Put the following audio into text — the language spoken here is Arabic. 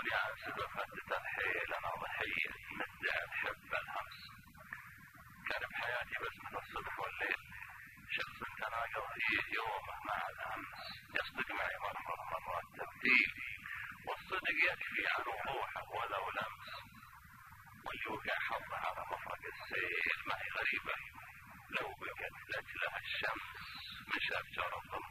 يسألوني عن سبب مدة الحيل، أنا ضحية مدة حب الهمس. كان بحياتي بس من الصبح والليل شخص تناقض فيه يومه مع الأمس، يصدق معي مرات تبديل، والصدق يكفي عن وضوحه ولو لمس. واللي وقع حظه على مفرق السيل ما هي غريبة، لو بقت لأجلها الشمس مشى بجرف